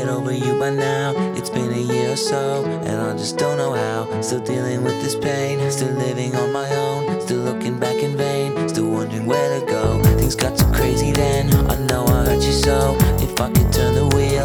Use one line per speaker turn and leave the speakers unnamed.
get over you by now. It's been a year or so, and I just don't know how. Still dealing with this pain, still living on my own, still looking back in vain, still wondering where to go. Things got so crazy then, I know I hurt you so. If I could turn the wheel